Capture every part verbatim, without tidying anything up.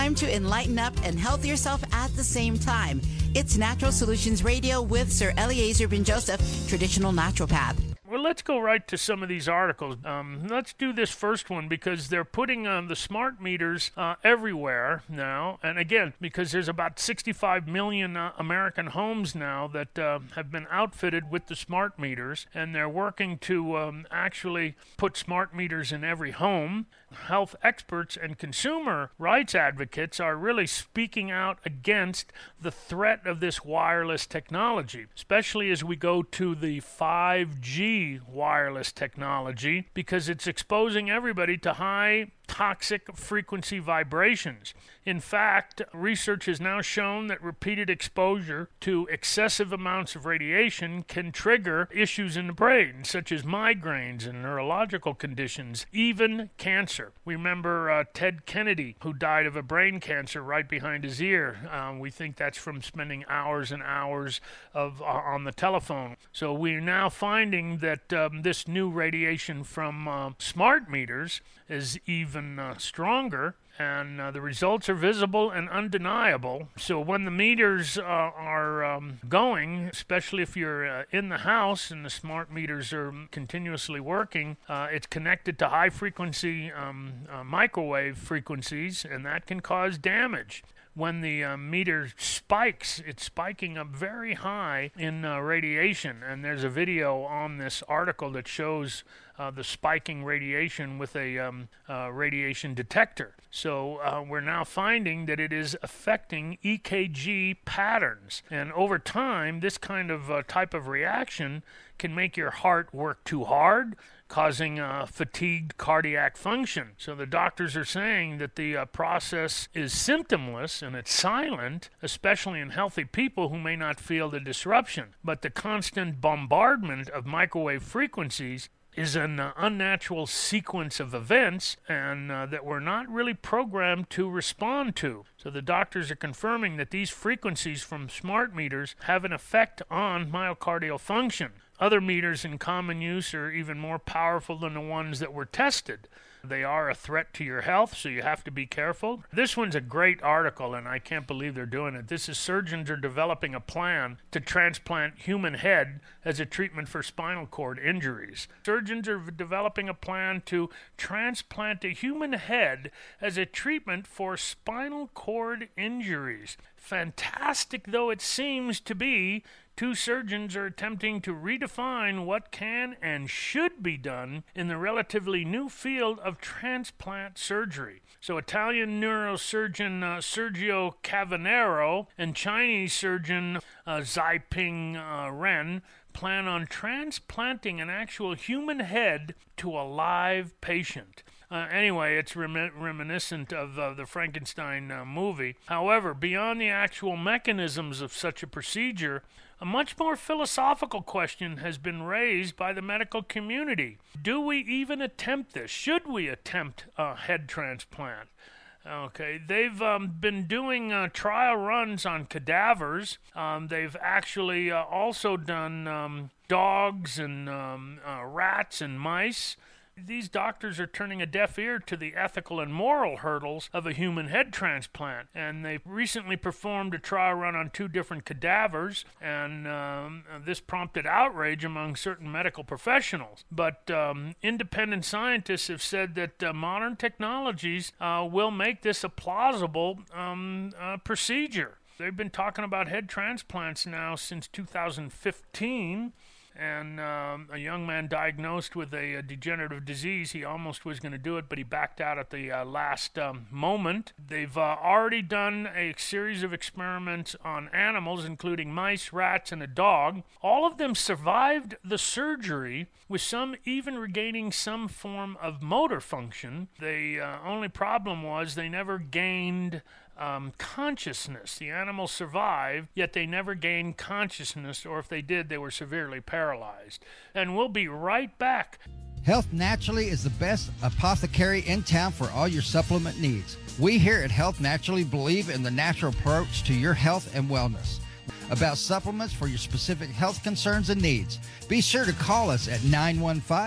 time to enlighten up and health yourself at the same time. It's Natural Solutions Radio with Sir Eliezer Ben Joseph, traditional naturopath. Well, let's go right to some of these articles. Um, let's do this first one because they're putting um, the smart meters uh, everywhere now. And again, because there's about sixty-five million uh, American homes now that uh, have been outfitted with the smart meters, and they're working to um, actually put smart meters in every home. Health experts and consumer rights advocates are really speaking out against the threat of this wireless technology, especially as we go to the five G wireless technology, because it's exposing everybody to high toxic frequency vibrations. In fact, research has now shown that repeated exposure to excessive amounts of radiation can trigger issues in the brain, such as migraines and neurological conditions, even cancer. We remember uh, Ted Kennedy, who died of a brain cancer right behind his ear. Um, we think that's from spending hours and hours of uh, on the telephone. So we're now finding that um, this new radiation from uh, smart meters is even uh, stronger, and uh, the results are visible and undeniable. So when the meters uh, are um, going, especially if you're uh, in the house and the smart meters are continuously working, uh, it's connected to high-frequency um, uh, microwave frequencies, and that can cause damage. When the uh, meter spikes, it's spiking up very high in uh, radiation. And there's a video on this article that shows uh, the spiking radiation with a um, uh, radiation detector. So uh, we're now finding that it is affecting E K G patterns. And over time, this kind of uh, type of reaction can make your heart work too hard, causing uh, fatigued cardiac function. So the doctors are saying that the uh, process is symptomless and it's silent, especially in healthy people who may not feel the disruption. But the constant bombardment of microwave frequencies is an uh, unnatural sequence of events and uh, that we're not really programmed to respond to. So the doctors are confirming that these frequencies from smart meters have an effect on myocardial function. Other meters in common use are even more powerful than the ones that were tested. They are a threat to your health, so you have to be careful. This one's a great article, and I can't believe they're doing it. This is surgeons are developing a plan to transplant human head as a treatment for spinal cord injuries. Surgeons are developing a plan to transplant a human head as a treatment for spinal cord injuries. Fantastic though it seems to be, two surgeons are attempting to redefine what can and should be done in the relatively new field of transplant surgery. So Italian neurosurgeon uh, Sergio Cavanero and Chinese surgeon uh, Ziping uh, Ren plan on transplanting an actual human head to a live patient. Uh, anyway, it's rem- reminiscent of uh, the Frankenstein uh, movie. However, beyond the actual mechanisms of such a procedure, a much more philosophical question has been raised by the medical community. Do we even attempt this? Should we attempt a head transplant? Okay, they've um, been doing uh, trial runs on cadavers. Um, they've actually uh, also done um, dogs and um, uh, rats and mice. These doctors are turning a deaf ear to the ethical and moral hurdles of a human head transplant. And they recently performed a trial run on two different cadavers, and um, this prompted outrage among certain medical professionals. But um, independent scientists have said that uh, modern technologies uh, will make this a plausible um, uh, procedure. They've been talking about head transplants now since two thousand fifteen. And um, a young man diagnosed with a, a degenerative disease, he almost was going to do it, but he backed out at the uh, last um, moment. They've uh, already done a series of experiments on animals, including mice, rats, and a dog. All of them survived the surgery, with some even regaining some form of motor function. The uh, only problem was they never gained Um, consciousness. The animals survived, yet they never gained consciousness, or if they did, they were severely paralyzed. And we'll be right back. Health Naturally is the best apothecary in town for all your supplement needs. We here at Health Naturally believe in the natural approach to your health and wellness. About supplements for your specific health concerns and needs, be sure to call us at nine one five,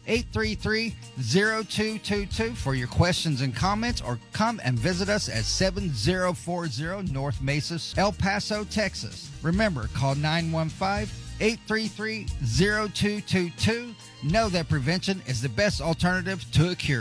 eight three three, zero two two two for your questions and comments, or come and visit us at seven zero four zero North Mesa, El Paso, Texas. Remember, call nine one five, eight three three, zero two two two. Know that prevention is the best alternative to a cure.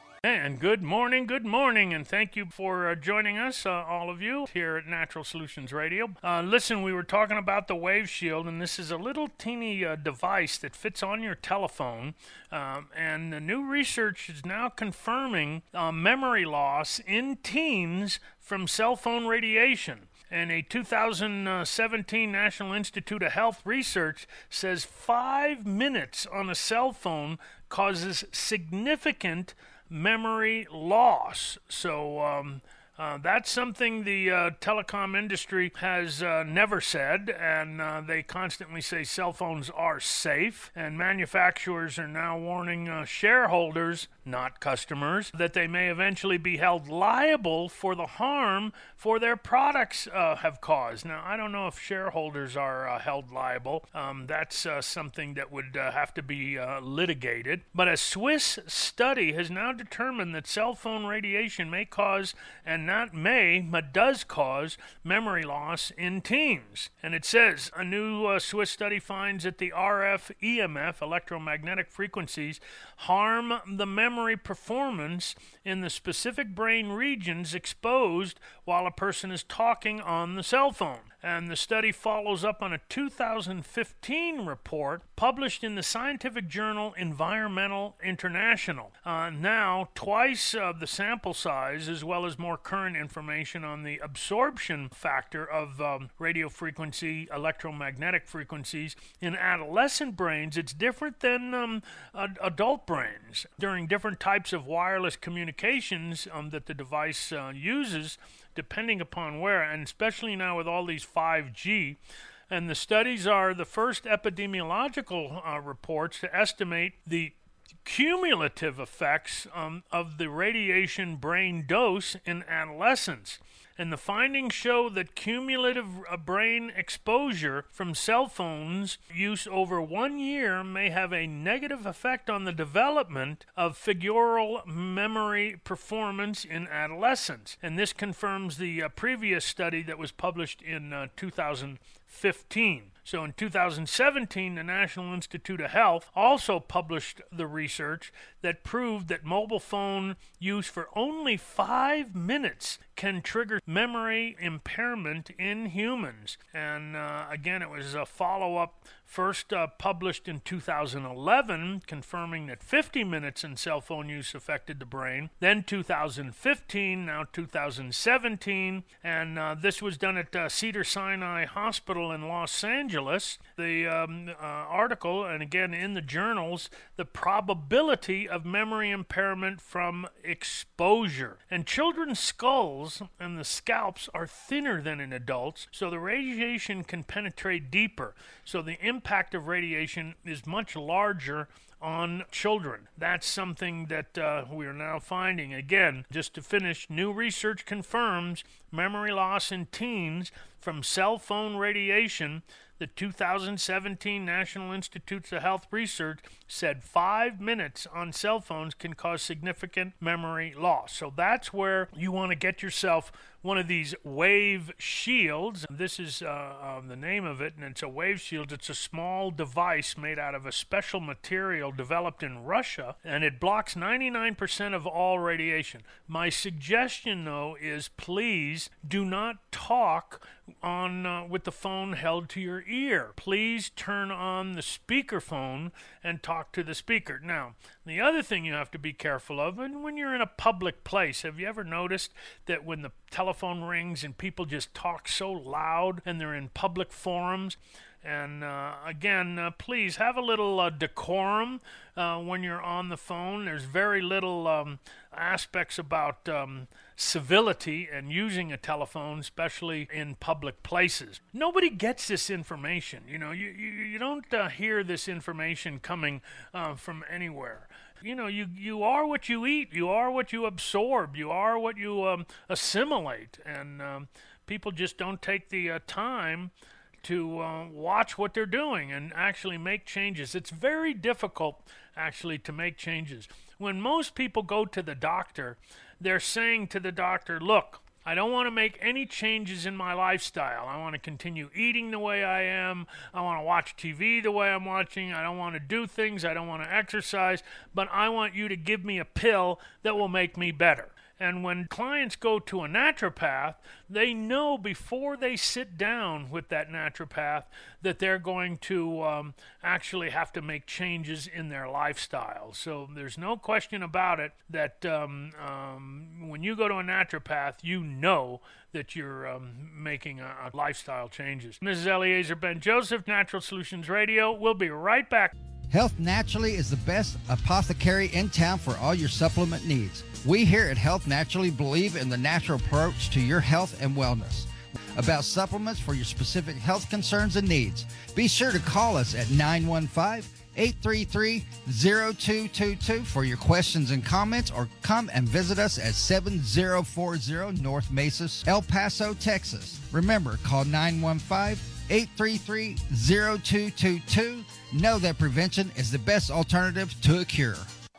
And good morning, good morning, and thank you for uh, joining us, uh, all of you, here at Natural Solutions Radio. Uh, listen, we were talking about the Wave Shield, and this is a little teeny uh, device that fits on your telephone, um, and the new research is now confirming uh, memory loss in teens from cell phone radiation. And a two thousand seventeen National Institute of Health research says five minutes on a cell phone causes significant memory loss. So um, uh, that's something the uh, telecom industry has uh, never said, and uh, they constantly say cell phones are safe, and manufacturers are now warning uh, shareholders, not customers, that they may eventually be held liable for the harm for their products uh, have caused. Now, I don't know if shareholders are uh, held liable. Um, that's uh, something that would uh, have to be uh, litigated. But a Swiss study has now determined that cell phone radiation may cause, and not may, but does cause, memory loss in teens. And it says, a new uh, Swiss study finds that the R F E M F, electromagnetic frequencies, harm the memory performance in the specific brain regions exposed while a person is talking on the cell phone. And the study follows up on a two thousand fifteen report published in the scientific journal Environmental International. Uh, now, twice uh, the sample size, as well as more current information on the absorption factor of um, radio frequency, electromagnetic frequencies in adolescent brains. It's different than um, ad- adult brains. During different types of wireless communications um, that the device uh, uses, depending upon where, and especially now with all these five G. And the studies are the first epidemiological uh, reports to estimate the cumulative effects um, of the radiation brain dose in adolescents. And the findings show that cumulative brain exposure from cell phones use over one year may have a negative effect on the development of figural memory performance in adolescents. And this confirms the uh, previous study that was published in uh, two thousand fifteen. So in two thousand seventeen, the National Institute of Health also published the research that proved that mobile phone use for only five minutes can trigger memory impairment in humans. And uh, again, it was a follow-up first uh, published in two thousand eleven, confirming that fifty minutes in cell phone use affected the brain. Then two thousand fifteen, now two thousand seventeen, and uh, this was done at uh, Cedars-Sinai Hospital in Los Angeles. The um, uh, article, and again in the journals, the probability of memory impairment from exposure. And children's skulls and the scalps are thinner than in adults, so the radiation can penetrate deeper. So the impact of radiation is much larger on children. That's something that uh, we are now finding. Again, just to finish, new research confirms memory loss in teens from cell phone radiation. The two thousand seventeen National Institutes of Health research said five minutes on cell phones can cause significant memory loss. So that's where you want to get yourself one of these Wave Shields. This is uh, uh, the name of it, and it's a Wave Shield. It's a small device made out of a special material developed in Russia, and it blocks ninety-nine percent of all radiation. My suggestion, though, is please do not talk on uh, with the phone held to your ear. Please turn on the speakerphone and talk to the speaker. Now, the other thing you have to be careful of, and when you're in a public place, have you ever noticed that when the telephone rings and people just talk so loud and they're in public forums? And uh, again, uh, please have a little uh, decorum uh, when you're on the phone. There's very little um, aspects about um, civility and using a telephone, especially in public places. Nobody gets this information. You know, you, you, you don't uh, hear this information coming uh, from anywhere. You know, you, you are what you eat. You are what you absorb. You are what you um, assimilate. And um, people just don't take the uh, time to uh, watch what they're doing and actually make changes. It's very difficult, actually, to make changes. When most people go to the doctor, they're saying to the doctor, look, I don't want to make any changes in my lifestyle. I want to continue eating the way I am. I want to watch T V the way I'm watching. I don't want to do things. I don't want to exercise. But I want you to give me a pill that will make me better. And when clients go to a naturopath, they know before they sit down with that naturopath that they're going to um, actually have to make changes in their lifestyle. So there's no question about it that um, um, when you go to a naturopath, you know that you're um, making a, a lifestyle changes. Missus Eliezer Ben-Joseph, Natural Solutions Radio. We'll be right back. Health Naturally is the best apothecary in town for all your supplement needs. We here at Health Naturally believe in the natural approach to your health and wellness. About supplements for your specific health concerns and needs, be sure to call us at nine one five, eight three three, zero two two two for your questions and comments, or come and visit us at seven zero four zero North Mesa, El Paso, Texas. Remember, call nine one five, eight three three, zero two two two. Know that prevention is the best alternative to a cure.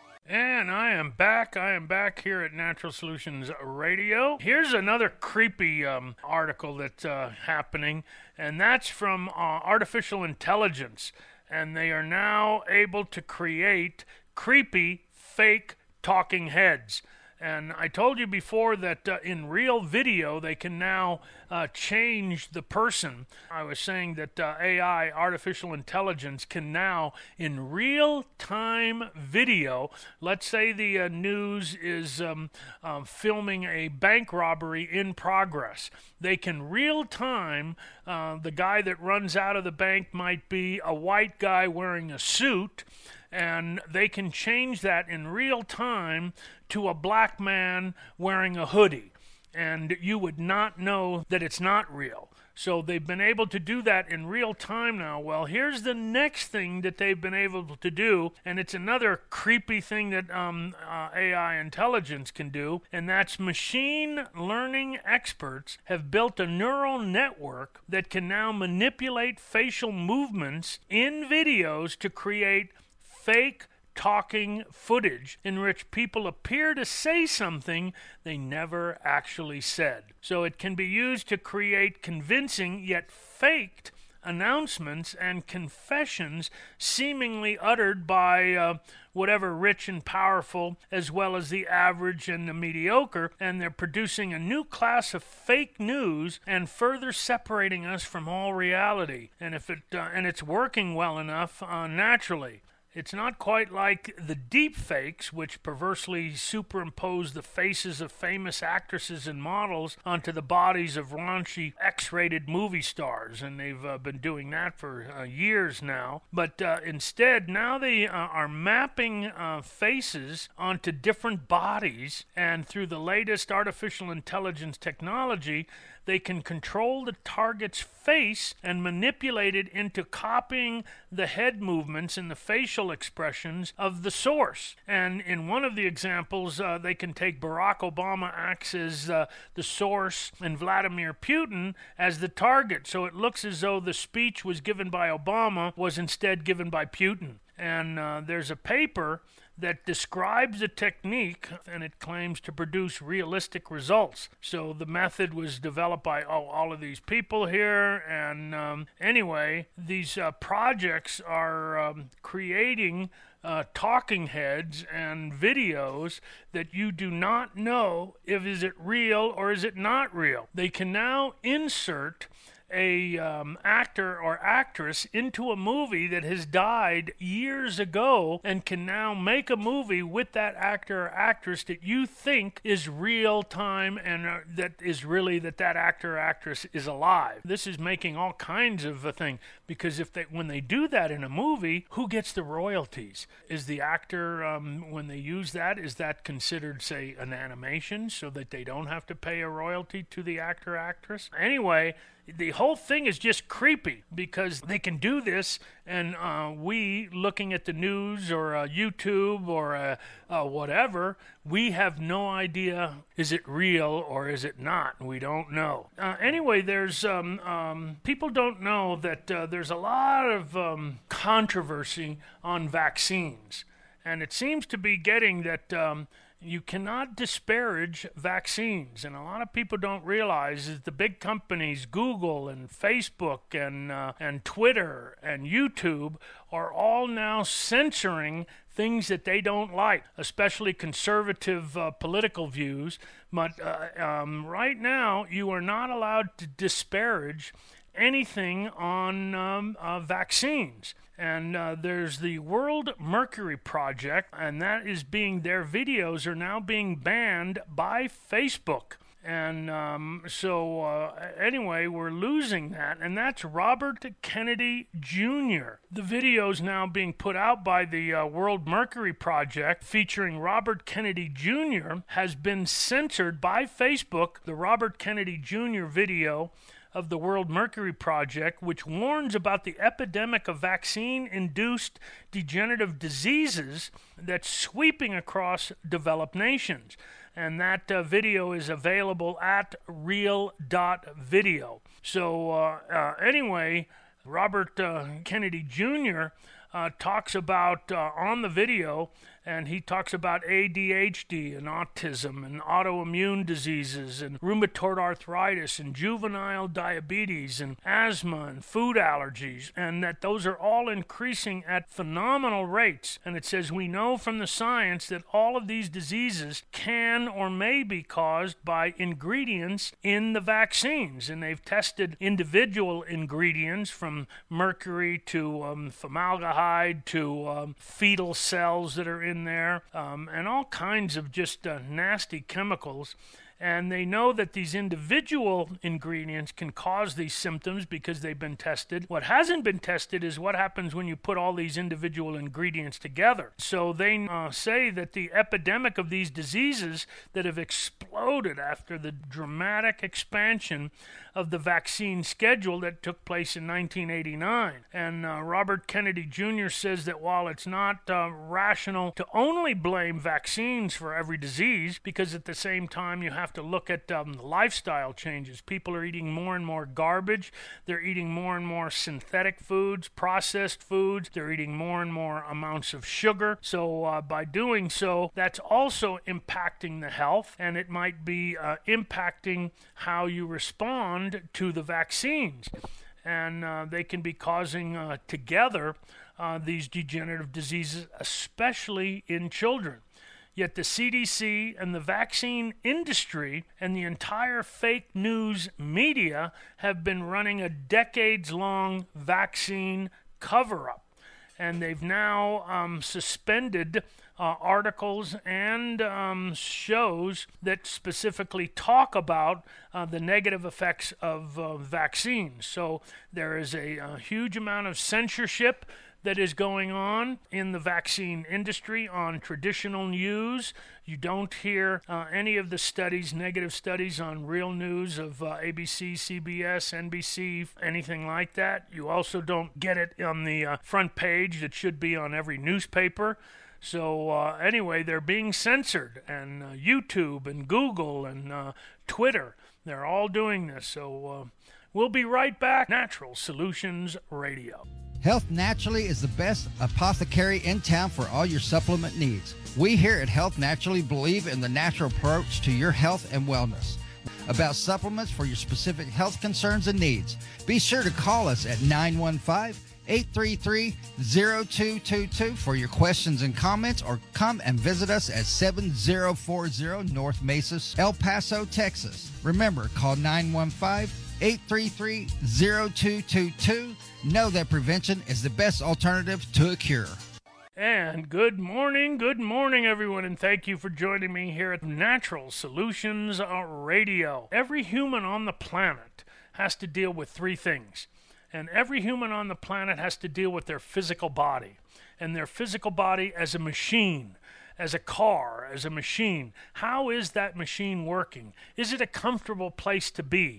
And I am back. I am back here at Natural Solutions Radio. Here's another creepy um, article that's uh, happening, and that's from uh, artificial intelligence. And they are now able to create creepy, fake talking heads. And I told you before that uh, in real video, they can now uh, change the person. I was saying that uh, A I, artificial intelligence, can now, in real-time video, let's say the uh, news is um, uh, filming a bank robbery in progress. They can real-time, uh, the guy that runs out of the bank might be a white guy wearing a suit, and they can change that in real time to a black man wearing a hoodie. And you would not know that it's not real. So they've been able to do that in real time now. Well, here's the next thing that they've been able to do, and it's another creepy thing that um, uh, A I intelligence can do, and that's machine learning experts have built a neural network that can now manipulate facial movements in videos to create fake talking footage in which people appear to say something they never actually said. So it can be used to create convincing yet faked announcements and confessions seemingly uttered by uh, whatever rich and powerful, as well as the average and the mediocre, and they're producing a new class of fake news and further separating us from all reality. And if it uh, and it's working well enough uh, naturally. It's not quite like the deep fakes, which perversely superimpose the faces of famous actresses and models onto the bodies of raunchy X-rated movie stars, and they've uh, been doing that for uh, years now. But uh, instead, now they uh, are mapping uh, faces onto different bodies, and through the latest artificial intelligence technology, they can control the target's face and manipulate it into copying the head movements and the facial expressions of the source. And in one of the examples, uh, they can take Barack Obama acts as uh, the source and Vladimir Putin as the target. So it looks as though the speech was given by Obama was instead given by Putin. And uh, there's a paper that describes the technique, and it claims to produce realistic results. So the method was developed by oh, all of these people here, and um, anyway, these uh, projects are um, creating uh, talking heads and videos that you do not know if is it real or is it not real. They can now insert a um, actor or actress into a movie that has died years ago and can now make a movie with that actor or actress that you think is real time and uh, that is really that that actor or actress is alive. This is making all kinds of a thing, because if they when they do that in a movie, who gets the royalties? Is the actor, um, when they use that, is that considered, say, an animation so that they don't have to pay a royalty to the actor or actress? Anyway, the whole thing is just creepy because they can do this, and uh, we, looking at the news or uh, YouTube or uh, uh, whatever, we have no idea, is it real or is it not? We don't know. Uh, anyway, there's um, um, people don't know that uh, there's a lot of um, controversy on vaccines, and it seems to be getting that um, you cannot disparage vaccines, and a lot of people don't realize that the big companies, Google and Facebook and uh, and Twitter and YouTube, are all now censoring things that they don't like, especially conservative uh, political views. But uh, um, right now, you are not allowed to disparage anything on um, uh, vaccines. And uh, there's the World Mercury Project, and that is being, their videos are now being banned by Facebook. And um, so uh, anyway, we're losing that, and that's Robert Kennedy Junior The video is now being put out by the uh, World Mercury Project featuring Robert Kennedy Junior has been censored by Facebook. The Robert Kennedy Junior video of the World Mercury Project, which warns about the epidemic of vaccine-induced degenerative diseases that's sweeping across developed nations. And that uh, video is available at real dot video. So uh, uh, anyway, Robert uh, Kennedy Junior uh, talks about uh, on the video, and he talks about A D H D and autism and autoimmune diseases and rheumatoid arthritis and juvenile diabetes and asthma and food allergies, and that those are all increasing at phenomenal rates. And it says we know from the science that all of these diseases can or may be caused by ingredients in the vaccines. And they've tested individual ingredients from mercury to um, formaldehyde to um, fetal cells that are in in there, um, and all kinds of just uh, nasty chemicals. And they know that these individual ingredients can cause these symptoms because they've been tested. What hasn't been tested is what happens when you put all these individual ingredients together. So they uh, say that the epidemic of these diseases that have exploded after the dramatic expansion of the vaccine schedule that took place in nineteen eighty-nine. And uh, Robert Kennedy Junior says that while it's not uh, rational to only blame vaccines for every disease, because at the same time you have to look at um, lifestyle changes. People are eating more and more garbage. They're eating more and more synthetic foods, processed foods. They're eating more and more amounts of sugar. So uh, by doing so, that's also impacting the health, and it might be uh, impacting how you respond to the vaccines. And uh, they can be causing uh, together uh, these degenerative diseases, especially in children. Yet the C D C and the vaccine industry and the entire fake news media have been running a decades-long vaccine cover-up. And they've now um, suspended uh, articles and um, shows that specifically talk about uh, the negative effects of uh, vaccines. So there is a, a huge amount of censorship that is going on in the vaccine industry on traditional news. You don't hear uh, any of the studies, negative studies on real news of uh, A B C, C B S, N B C, anything like that. You also don't get it on the uh, front page that should be on every newspaper. So uh, anyway, they're being censored, and uh, YouTube and Google and uh, Twitter, they're all doing this. So uh, we'll be right back. Natural Solutions Radio. Health Naturally is the best apothecary in town for all your supplement needs. We here at Health Naturally believe in the natural approach to your health and wellness. About supplements for your specific health concerns and needs, be sure to call us at nine one five, eight three three, zero two two two for your questions and comments, or come and visit us at seven zero four zero North Mesa, El Paso, Texas. Remember, call nine one five, eight three three, zero two two two. Know that prevention is the best alternative to a cure. And good morning, good morning, everyone, and thank you for joining me here at Natural Solutions Radio. Every human on the planet has to deal with three things, and every human on the planet has to deal with their physical body, and their physical body as a machine, as a car, as a machine. How is that machine working? Is it a comfortable place to be?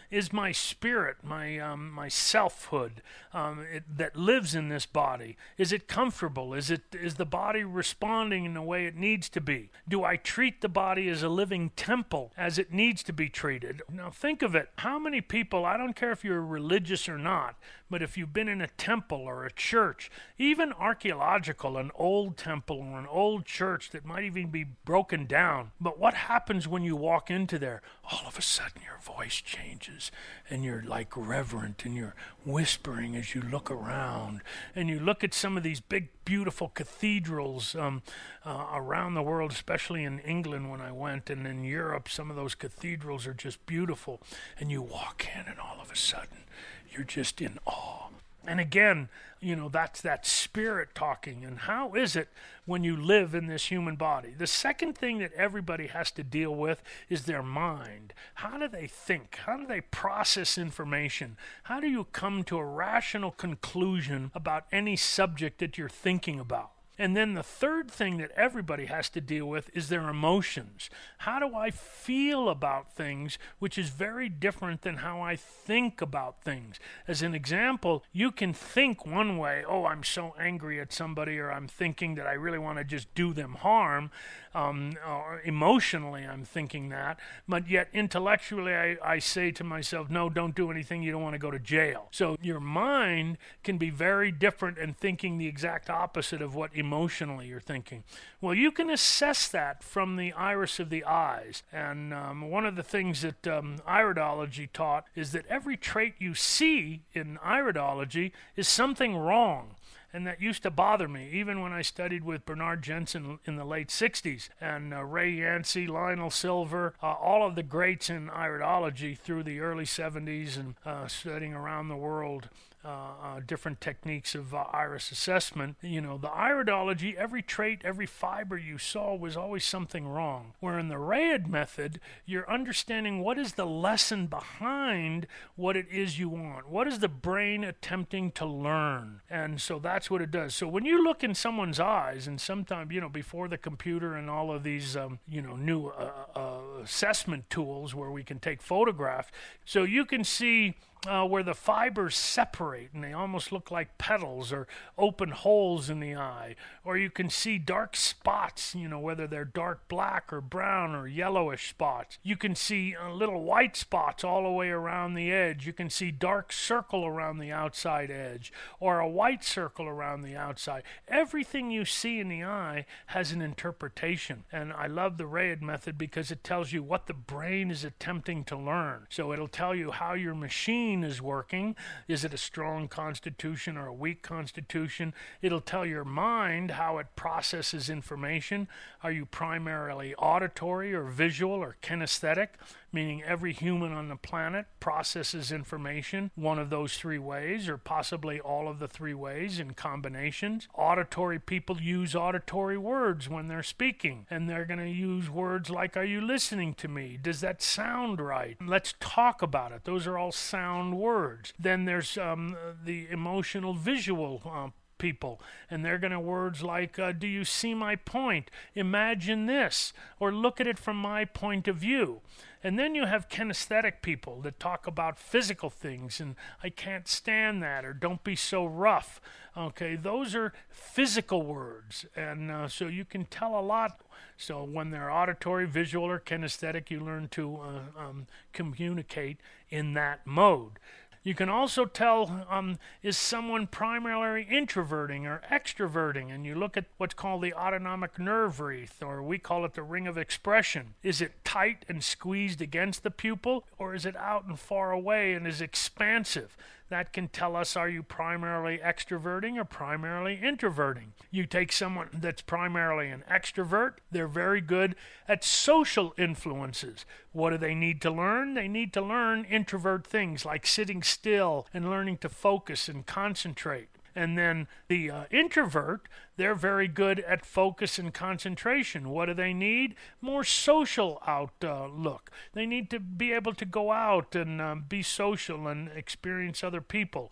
is my spirit, my um, my selfhood um, it, that lives in this body. Is it comfortable? Is it is the body responding in the way it needs to be? Do I treat the body as a living temple as it needs to be treated? Now think of it. How many people, I don't care if you're religious or not, but if you've been in a temple or a church, even archaeological, an old temple or an old church that might even be broken down, but what happens when you walk into there? All of a sudden your voice changes and you're like reverent and you're whispering as you look around, and you look at some of these big beautiful cathedrals um, uh, around the world, especially in England when I went, and in Europe some of those cathedrals are just beautiful, and you walk in and all of a sudden you're just in awe. And again, you know, that's that spirit talking. And how is it when you live in this human body? The second thing that everybody has to deal with is their mind. How do they think? How do they process information? How do you come to a rational conclusion about any subject that you're thinking about? And then the third thing that everybody has to deal with is their emotions. How do I feel about things, which is very different than how I think about things. As an example, you can think one way, oh, I'm so angry at somebody, or I'm thinking that I really want to just do them harm. Um, or emotionally, I'm thinking that. But yet intellectually, I, I say to myself, no, don't do anything. You don't want to go to jail. So your mind can be very different and thinking the exact opposite of what emotionally you're thinking. Well, you can assess that from the iris of the eyes. And um, one of the things that um, iridology taught is that every trait you see in iridology is something wrong. And that used to bother me, even when I studied with Bernard Jensen in the late sixties, and uh, Ray Yancey, Lionel Silver, uh, all of the greats in iridology through the early seventies, and uh, studying around the world uh, uh, different techniques of uh, iris assessment. You know, the iridology, every trait, every fiber you saw was always something wrong. Where in the Rayed method, you're understanding what is the lesson behind what it is you want. What is the brain attempting to learn? And so that's what it does. So when you look in someone's eyes, and sometimes, you know, before the computer and all of these, um, you know, new uh, uh, assessment tools where we can take photographs, so you can see Uh, where the fibers separate and they almost look like petals or open holes in the eye. Or you can see dark spots, you know, whether they're dark black or brown or yellowish spots. You can see uh, little white spots all the way around the edge. You can see dark circle around the outside edge or a white circle around the outside. Everything you see in the eye has an interpretation. And I love the Rayed method because it tells you what the brain is attempting to learn. So it'll tell you how your machine is working. Is it a strong constitution or a weak constitution? It'll tell your mind how it processes information. Are you primarily auditory or visual or kinesthetic? Meaning every human on the planet processes information one of those three ways, or possibly all of the three ways in combinations. Auditory people use auditory words when they're speaking, and they're going to use words like, are you listening to me? Does that sound right? Let's talk about it. Those are all sound words. Then there's um, the emotional visual uh, people, and they're going to words like, uh, do you see my point? Imagine this, or look at it from my point of view. And then you have kinesthetic people that talk about physical things, and I can't stand that, or don't be so rough. Okay, those are physical words, and uh, so you can tell a lot. So when they're auditory, visual, or kinesthetic, you learn to uh, um, communicate in that mode. You can also tell, um, is someone primarily introverting or extroverting? And you look at what's called the autonomic nerve wreath, or we call it the ring of expression. Is it tight and squeezed against the pupil, or is it out and far away and is expansive? That can tell us, are you primarily extroverting or primarily introverting? You take someone that's primarily an extrovert, they're very good at social influences. What do they need to learn? They need to learn introvert things like sitting still and learning to focus and concentrate. And then the uh, introvert, they're very good at focus and concentration. What do they need? More social outlook. Uh, they need to be able to go out and uh, be social and experience other people.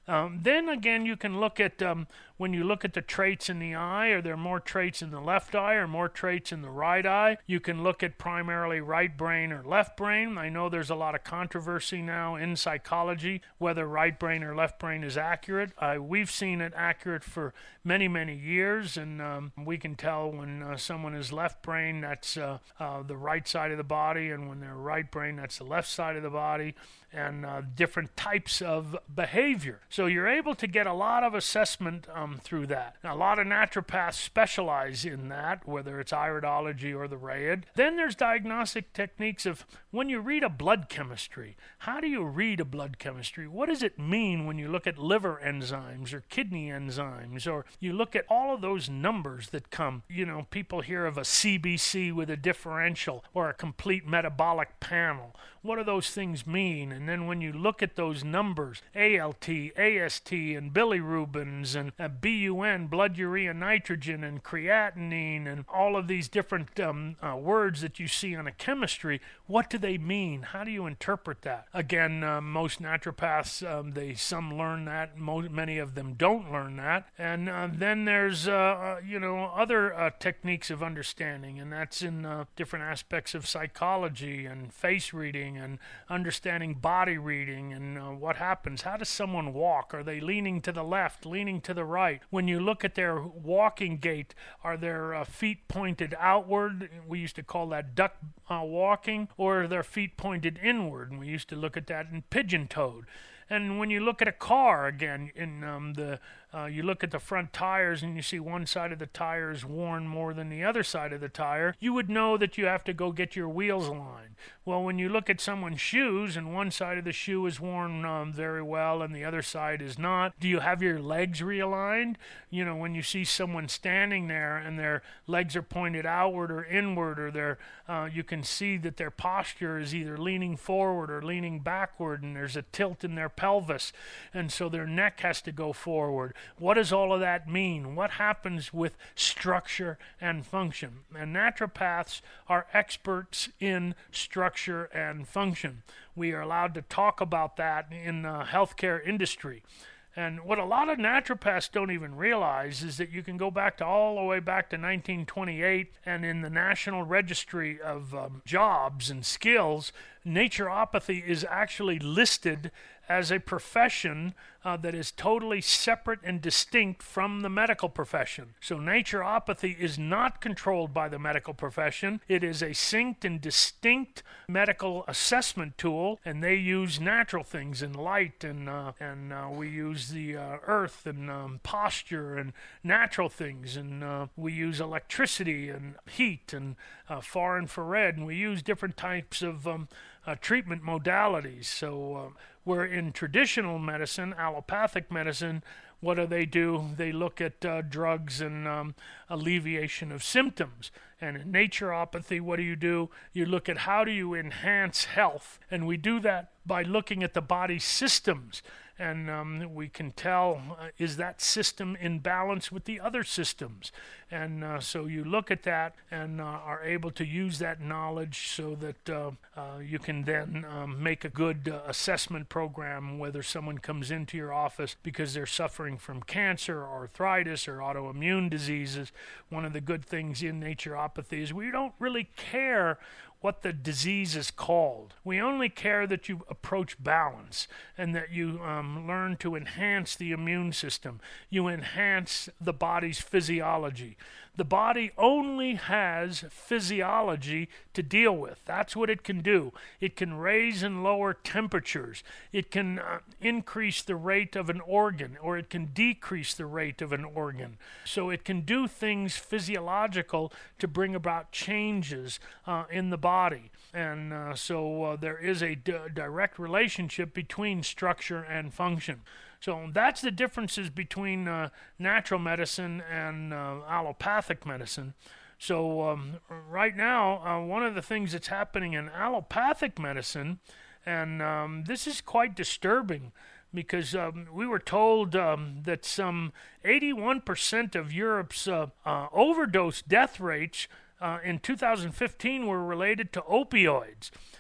Um, then again, you can look at, um, when you look at the traits in the eye, are there more traits in the left eye or more traits in the right eye? You can look at primarily right brain or left brain. I know there's a lot of controversy now in psychology whether right brain or left brain is accurate. Uh, we've seen it accurate for many, many years, and um, we can tell when uh, someone is left brain, that's uh, uh, the right side of the body, and when they're right brain, that's the left side of the body, and uh, different types of behavior. So you're able to get a lot of assessment um, through that. Now, a lot of naturopaths specialize in that, whether it's iridology or the RAID. Then there's diagnostic techniques of when you read a blood chemistry. How do you read a blood chemistry? What does it mean when you look at liver enzymes or kidney enzymes, or you look at all of those numbers that come? You know, people hear of a C B C with a differential or a complete metabolic panel. What do those things mean? And then when you look at those numbers, A L T, A S T, and bilirubins, and uh, B U N, blood urea nitrogen, and creatinine, and all of these different um, uh, words that you see on a chemistry, what do they mean? How do you interpret that? Again, uh, most naturopaths, um, they some learn that, most, many of them don't learn that. And uh, then there's, uh, uh, you know, other uh, techniques of understanding, and that's in uh, different aspects of psychology and face reading and understanding body reading and uh, what happens. How does someone walk? Are they leaning to the left, leaning to the right? When you look at their walking gait, are their uh, feet pointed outward? We used to call that duck uh, walking. Or are their feet pointed inward? And we used to look at that in pigeon-toed. And when you look at a car, again, in um, the uh, you look at the front tires and you see one side of the tire is worn more than the other side of the tire, you would know that you have to go get your wheels aligned. Well, when you look at someone's shoes and one side of the shoe is worn um, very well and the other side is not, do you have your legs realigned? You know, when you see someone standing there and their legs are pointed outward or inward, or their, uh, you can see that their posture is either leaning forward or leaning backward, and there's a tilt in their pelvis, and so their neck has to go forward. What does all of that mean? What happens with structure and function? And naturopaths are experts in structure and function. We are allowed to talk about that in the healthcare industry. And what a lot of naturopaths don't even realize is that you can go back to all the way back to nineteen twenty-eight, and in the National Registry of um, Jobs and Skills, naturopathy is actually listed as a profession uh, that is totally separate and distinct from the medical profession. So naturopathy is not controlled by the medical profession. It is a synced and distinct medical assessment tool, and they use natural things and light, and uh, and uh, we use the uh, earth and um, posture and natural things, and uh, we use electricity and heat and uh, far infrared, and we use different types of um, uh, treatment modalities. So uh, where in traditional medicine, allopathic medicine, what do they do? They look at uh, drugs and um, alleviation of symptoms. And in naturopathy, what do you do? You look at how do you enhance health. And we do that by looking at the body's systems. And um, we can tell, uh, is that system in balance with the other systems? And uh, so you look at that and uh, are able to use that knowledge so that uh, uh, you can then um, make a good uh, assessment program, whether someone comes into your office because they're suffering from cancer or arthritis or autoimmune diseases. One of the good things in naturopathy is we don't really care what the disease is called. We only care that you approach balance and that you um, learn to enhance the immune system. You enhance the body's physiology. The body only has physiology to deal with. That's what it can do. It can raise and lower temperatures. It can uh, increase the rate of an organ, or it can decrease the rate of an organ. So it can do things physiological to bring about changes uh, in the body. And uh, so uh, there is a d- direct relationship between structure and function. So that's the differences between uh, natural medicine and uh, allopathic medicine. So um, right now, uh, one of the things that's happening in allopathic medicine, and um, this is quite disturbing, because um, we were told um, that some eighty-one percent of Europe's uh, uh, overdose death rates uh, in two thousand fifteen were related to opioids.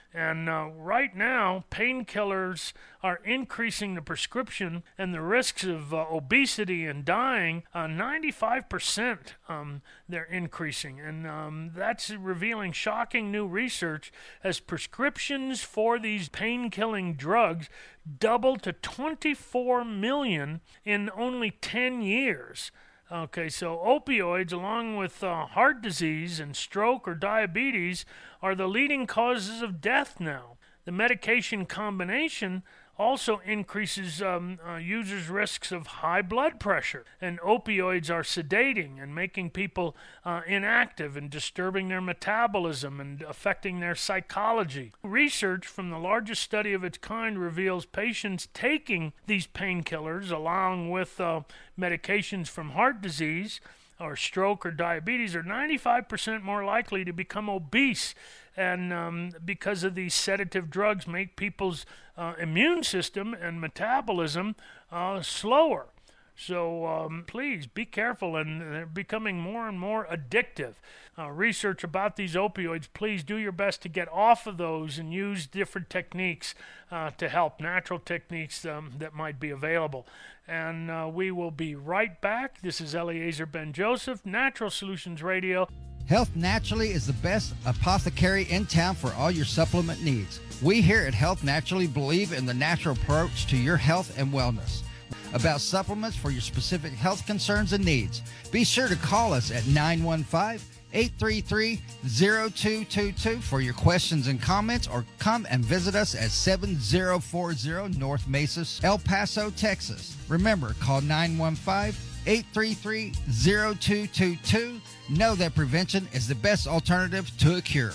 And uh, right now, painkillers are increasing the prescription and the risks of uh, obesity and dying. Uh, ninety-five percent um, they're increasing. And um, that's revealing shocking new research as prescriptions for these pain-killing drugs double to twenty-four million in only ten years. Okay, so opioids, along with uh, heart disease and stroke or diabetes, are the leading causes of death now. The medication combination also increases um, uh, users' risks of high blood pressure, and opioids are sedating and making people uh, inactive and disturbing their metabolism and affecting their psychology. Research from the largest study of its kind reveals patients taking these painkillers along with uh, medications from heart disease or stroke or diabetes are ninety-five percent more likely to become obese, and um, because of these sedative drugs make people's uh, immune system and metabolism uh, slower. So um, please be careful, and they're becoming more and more addictive. Uh, research about these opioids, please do your best to get off of those and use different techniques uh, to help, natural techniques um, that might be available. And uh, we will be right back. This is Eliezer Ben-Joseph, Natural Solutions Radio. Health Naturally is the best apothecary in town for all your supplement needs. We here at Health Naturally believe in the natural approach to your health and wellness. About supplements for your specific health concerns and needs, be sure to call us at nine one five, eight three three, zero two two two for your questions and comments, or come and visit us at seven zero four zero North Mesa, El Paso, Texas. Remember, call nine one five, eight three three, zero two two two. Know that prevention is the best alternative to a cure.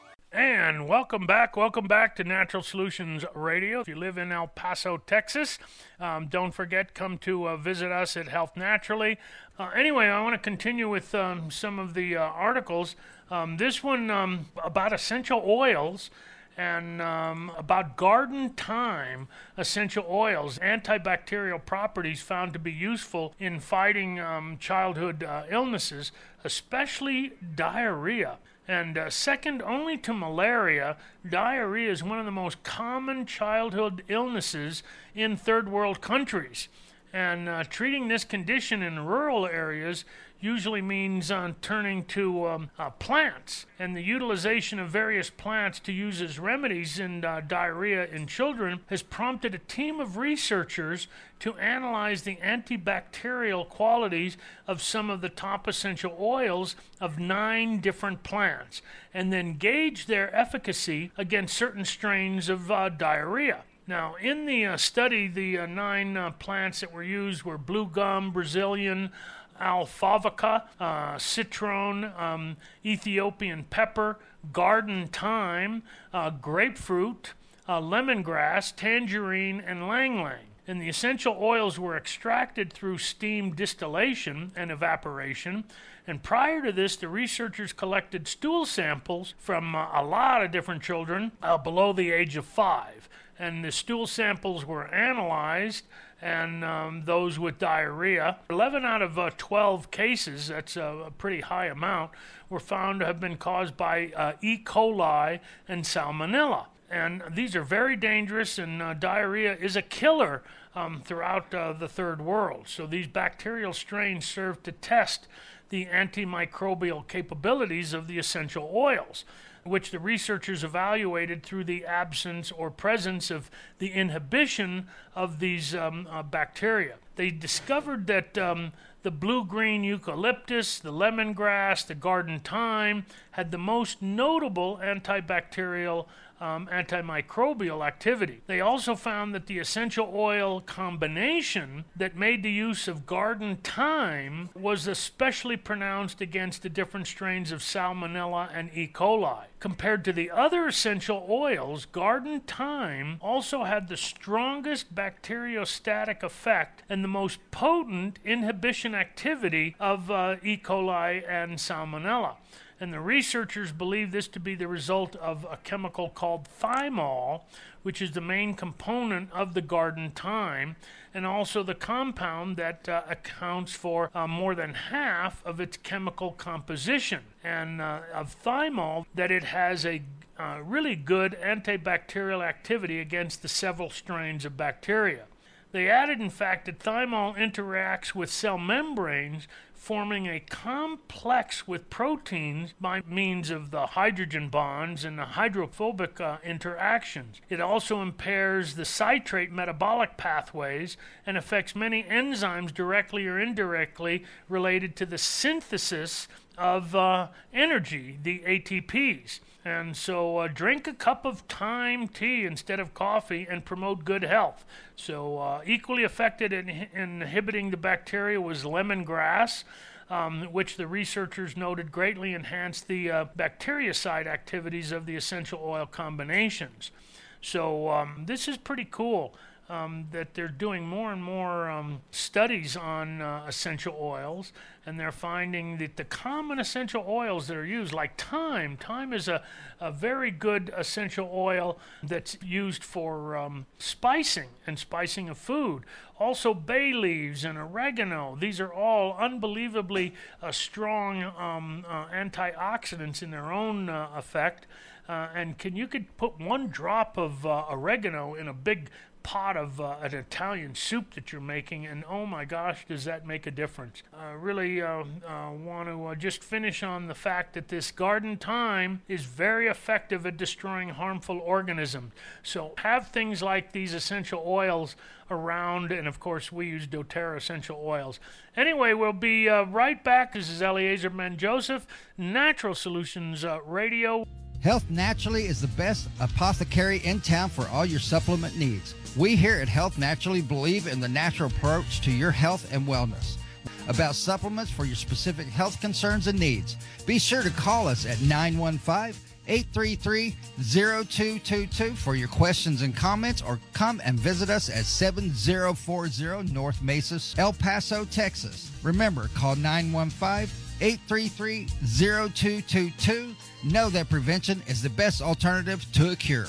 And welcome back. Welcome back to Natural Solutions Radio. If you live in El Paso, Texas, um, don't forget, come to uh, visit us at Health Naturally. Uh, anyway, I want to continue with um, some of the uh, articles. Um, this one um, about essential oils and um, about garden thyme essential oils, antibacterial properties found to be useful in fighting um, childhood uh, illnesses, especially diarrhea. And uh, second only to malaria, diarrhea is one of the most common childhood illnesses in third world countries. And uh, treating this condition in rural areas usually means uh, turning to um, uh, plants, and the utilization of various plants to use as remedies in uh, diarrhea in children has prompted a team of researchers to analyze the antibacterial qualities of some of the top essential oils of nine different plants, and then gauge their efficacy against certain strains of uh, diarrhea. Now, in the uh, study, the uh, nine uh, plants that were used were blue gum, Brazilian, alfalfa, uh, citron, um, Ethiopian pepper, garden thyme, uh, grapefruit, uh, lemongrass, tangerine, and lang-lang. And the essential oils were extracted through steam distillation and evaporation. And prior to this, the researchers collected stool samples from uh, a lot of different children uh, below the age of five. And the stool samples were analyzed, and um, those with diarrhea, eleven out of uh, twelve cases, that's a, a pretty high amount, were found to have been caused by uh, E. coli and salmonella. And these are very dangerous, and uh, diarrhea is a killer um, throughout uh, the third world. So these bacterial strains serve to test the antimicrobial capabilities of the essential oils, which the researchers evaluated through the absence or presence of the inhibition of these um, uh, bacteria. They discovered that um, the blue-green eucalyptus, the lemongrass, the garden thyme had the most notable antibacterial Um, antimicrobial activity. They also found that the essential oil combination that made the use of garden thyme was especially pronounced against the different strains of salmonella and E. coli. Compared to the other essential oils, garden thyme also had the strongest bacteriostatic effect and the most potent inhibition activity of uh, E. coli and salmonella. And the researchers believe this to be the result of a chemical called thymol, which is the main component of the garden thyme, and also the compound that uh, accounts for uh, more than half of its chemical composition. And uh, of thymol, that it has a uh, really good antibacterial activity against the several strains of bacteria. They added, in fact, that thymol interacts with cell membranes, forming a complex with proteins by means of the hydrogen bonds and the hydrophobic uh, interactions. It also impairs the citrate metabolic pathways and affects many enzymes directly or indirectly related to the synthesis of uh, energy, the A T Ps. And so uh, drink a cup of thyme tea instead of coffee and promote good health. So uh, equally affected in, in inhibiting the bacteria was lemongrass, um, which the researchers noted greatly enhanced the uh, bactericide activities of the essential oil combinations. So um, this is pretty cool. Um, that they're doing more and more um, studies on uh, essential oils, and they're finding that the common essential oils that are used, like thyme, thyme is a, a very good essential oil that's used for um, spicing and spicing of food. Also bay leaves and oregano, these are all unbelievably uh, strong um, uh, antioxidants in their own uh, effect. Uh, and can you could put one drop of uh, oregano in a big pot of uh, an Italian soup that you're making, and oh my gosh, does that make a difference. I uh, really uh, uh, want to uh, just finish on the fact that this garden thyme is very effective at destroying harmful organisms. So have things like these essential oils around, and of course we use doTERRA essential oils. Anyway, we'll be uh, right back. This is Eliezer Ben-Joseph, Natural Solutions uh, Radio. Health Naturally is the best apothecary in town for all your supplement needs. We here at Health Naturally believe in the natural approach to your health and wellness. About supplements for your specific health concerns and needs, be sure to call us at nine one five, eight three three, zero two two two for your questions and comments, or come and visit us at seven zero four zero North Mesa, El Paso, Texas. Remember, call nine one five, eight three three, zero two two two. Know that prevention is the best alternative to a cure.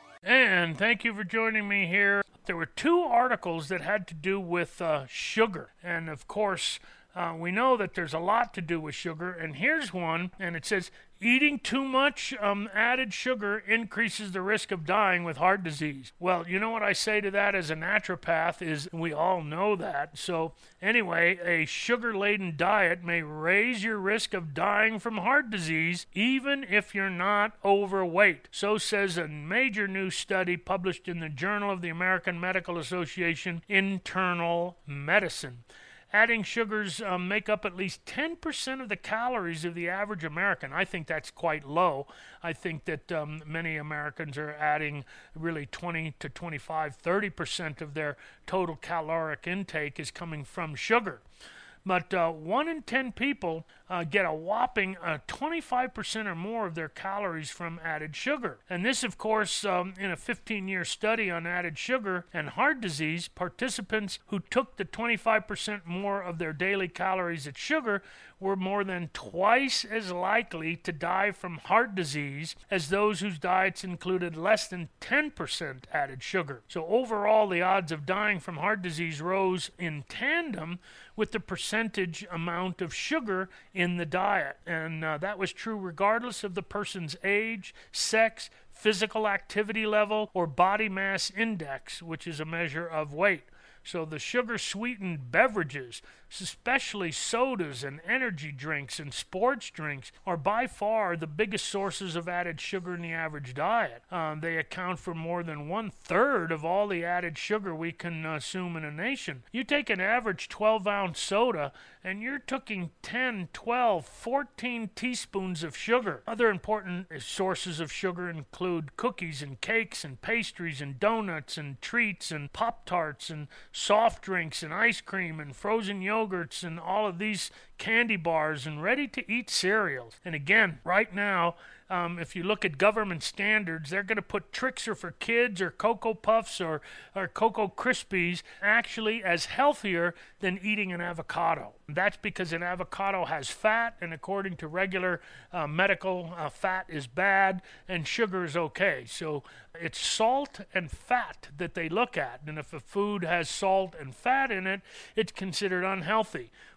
And thank you for joining me here. There were two articles that had to do with uh, sugar. And of course, uh, we know that there's a lot to do with sugar. And here's one, and it says, eating too much um, added sugar increases the risk of dying with heart disease. Well, you know what I say to that as a naturopath is we all know that. So anyway, a sugar-laden diet may raise your risk of dying from heart disease even if you're not overweight. So says a major new study published in the Journal of the American Medical Association, Internal Medicine. Adding sugars um, make up at least ten percent of the calories of the average American. I think that's quite low. I think that um, many Americans are adding really twenty to twenty-five, thirty percent of their total caloric intake is coming from sugar. But uh, one in ten people uh, get a whopping uh, twenty-five percent or more of their calories from added sugar. And this, of course, um, in a fifteen-year study on added sugar and heart disease, participants who took the twenty-five percent more of their daily calories at sugar were more than twice as likely to die from heart disease as those whose diets included less than ten percent added sugar. So overall, the odds of dying from heart disease rose in tandem with the percentage amount of sugar in the diet. And uh, that was true regardless of the person's age, sex, physical activity level, or body mass index, which is a measure of weight. So the sugar-sweetened beverages, especially sodas and energy drinks and sports drinks, are by far the biggest sources of added sugar in the average diet. Um, they account for more than one-third of all the added sugar we consume in a nation. You take an average twelve-ounce soda, and you're taking ten, twelve, fourteen teaspoons of sugar. Other important sources of sugar include cookies and cakes and pastries and donuts and treats and Pop-Tarts and soft drinks and ice cream and frozen yogurts and all of these candy bars and ready-to-eat cereals. And again, right now, Um, if you look at government standards, they're going to put Trixer for Kids or Cocoa Puffs or, or Cocoa Krispies actually as healthier than eating an avocado. That's because an avocado has fat, and according to regular uh, medical, uh, fat is bad and sugar is okay. So it's salt and fat that they look at, and if a food has salt and fat in it, it's considered unhealthy.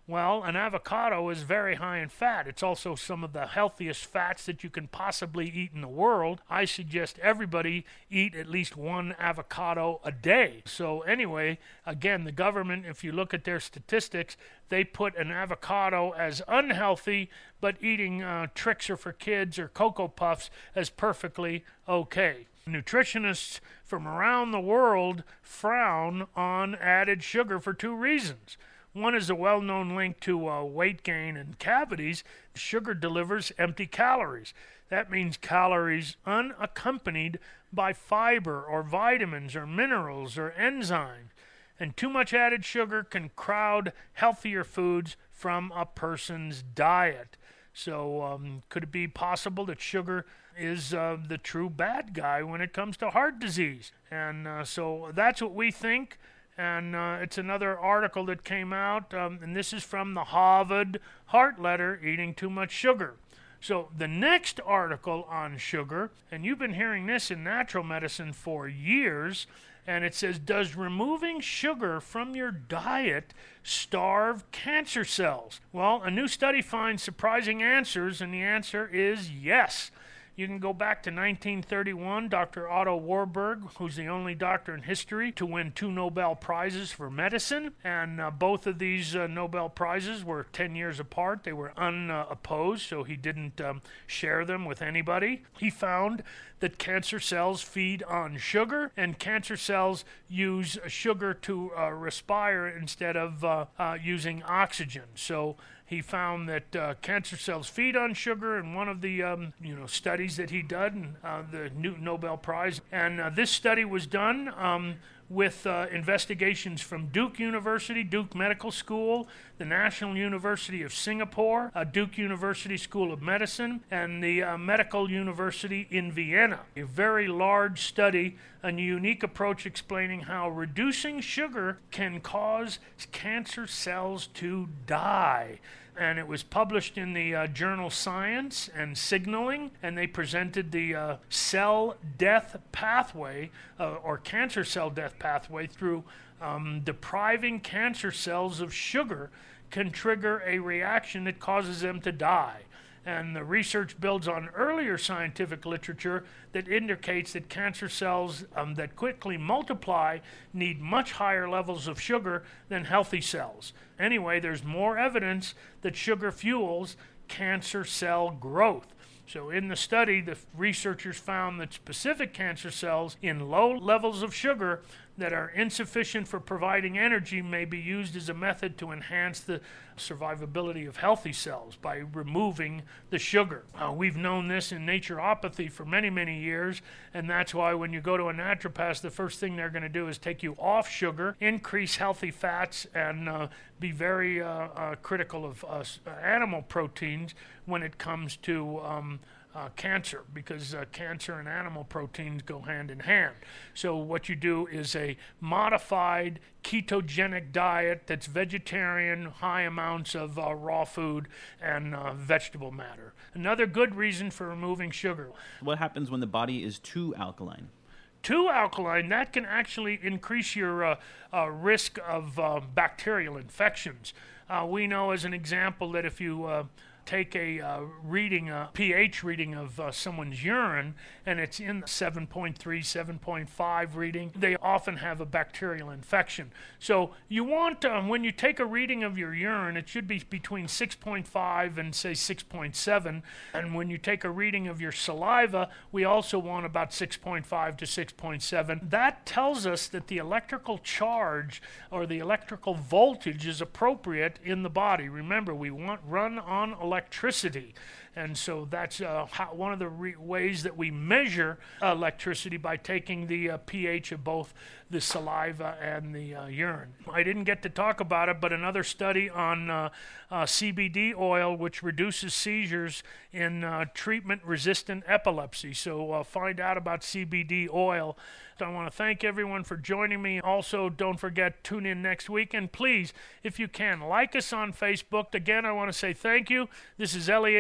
Well, an avocado is very high in fat. It's also some of the healthiest fats that you can possibly eat in the world. I suggest everybody eat at least one avocado a day. So anyway, again, the government, if you look at their statistics, they put an avocado as unhealthy, but eating uh, Trix or for kids or Cocoa Puffs as perfectly okay. Nutritionists from around the world frown on added sugar for two reasons. One is a well-known link to uh, weight gain and cavities. Sugar delivers empty calories. That means calories unaccompanied by fiber or vitamins or minerals or enzymes. And too much added sugar can crowd healthier foods from a person's diet. So um, could it be possible that sugar is uh, the true bad guy when it comes to heart disease? And uh, so that's what we think. And uh, it's another article that came out, um, and this is from the Harvard Heart Letter, Eating Too Much Sugar. So the next article on sugar, and you've been hearing this in natural medicine for years, and it says, does removing sugar from your diet starve cancer cells? Well, a new study finds surprising answers, and the answer is yes. You can go back to nineteen thirty-one. Doctor Otto Warburg, who's the only doctor in history to win two Nobel Prizes for medicine, and uh, both of these uh, Nobel Prizes were ten years apart. They were unopposed, so he didn't um, share them with anybody. He found that cancer cells feed on sugar, and cancer cells use sugar to uh, respire instead of uh, uh, using oxygen. So he found that uh, cancer cells feed on sugar in one of the um, you know studies that he did, uh, the new Nobel Prize. And uh, this study was done um, with uh, investigations from Duke University, Duke Medical School, the National University of Singapore, uh, Duke University School of Medicine, and the uh, Medical University in Vienna. A very large study, a unique approach explaining how reducing sugar can cause cancer cells to die. And it was published in the uh, journal Science and Signaling, and they presented the uh, cell death pathway, uh, or cancer cell death pathway, through um, depriving cancer cells of sugar can trigger a reaction that causes them to die. And the research builds on earlier scientific literature that indicates that cancer cells um, that quickly multiply need much higher levels of sugar than healthy cells. Anyway, there's more evidence that sugar fuels cancer cell growth. So in the study, the researchers found that specific cancer cells in low levels of sugar that are insufficient for providing energy may be used as a method to enhance the survivability of healthy cells by removing the sugar. Uh, we've known this in naturopathy for many, many years, and that's why when you go to a naturopath, the first thing they're going to do is take you off sugar, increase healthy fats, and uh, be very uh, uh, critical of uh, animal proteins when it comes to um, Uh, cancer, because uh, cancer and animal proteins go hand in hand. So what you do is a modified ketogenic diet that's vegetarian, high amounts of uh, raw food and uh, vegetable matter. Another good reason for removing sugar. What happens when the body is too alkaline? Too alkaline, that can actually increase your uh, uh, risk of uh, bacterial infections. Uh, we know as an example that if you uh, take a uh, reading, a pH reading of uh, someone's urine, and it's in the seven point three, seven point five reading, they often have a bacterial infection. So you want, um, when you take a reading of your urine, it should be between six point five and say six point seven. And when you take a reading of your saliva, we also want about six point five to six point seven. That tells us that the electrical charge or the electrical voltage is appropriate in the body. Remember, we want run on electricity. electricity. And so that's uh, how, one of the re- ways that we measure electricity, by taking the uh, pH of both the saliva and the uh, urine. I didn't get to talk about it, but another study on uh, uh, C B D oil, which reduces seizures in uh, treatment-resistant epilepsy. So uh, find out about C B D oil. I want to thank everyone for joining me. Also, don't forget, tune in next week. And please, if you can, like us on Facebook. Again, I want to say thank you. This is Eliezer Ben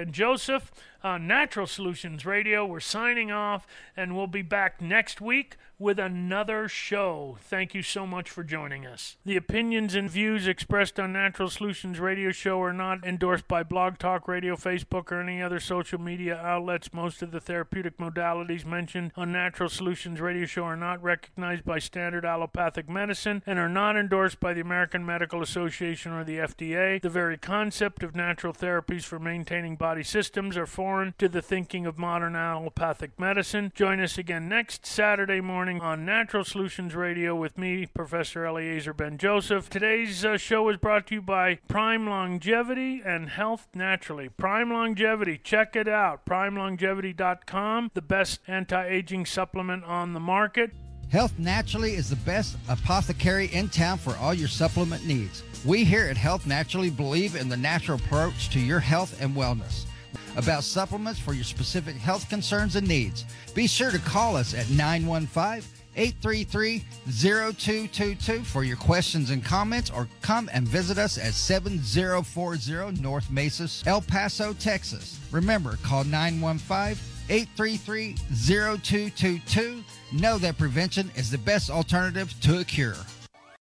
Ben Joseph. Uh, Natural Solutions Radio, we're signing off, and we'll be back next week with another show. Thank you so much for joining us. The opinions and views expressed on Natural Solutions Radio Show are not endorsed by Blog Talk Radio, Facebook, or any other social media outlets. Most of the therapeutic modalities mentioned on Natural Solutions Radio Show are not recognized by standard allopathic medicine and are not endorsed by the American Medical Association or the F D A. The very concept of natural therapies for maintaining body systems are foreign to the thinking of modern allopathic medicine. Join us again next Saturday morning on Natural Solutions Radio with me, Professor Eliezer Ben Joseph. Today's uh, show is brought to you by Prime Longevity and Health Naturally. Prime Longevity, check it out, prime longevity dot com, the best anti-aging supplement on the market. Health Naturally is the best apothecary in town for all your supplement needs. We here at Health Naturally believe in the natural approach to your health and wellness. About supplements for your specific health concerns and needs. Be sure to call us at nine one five, eight three three, zero two two two for your questions and comments, or come and visit us at seven zero four zero North Mesa, El Paso, Texas. Remember, call nine one five, eight three three, zero two two two. Know that prevention is the best alternative to a cure.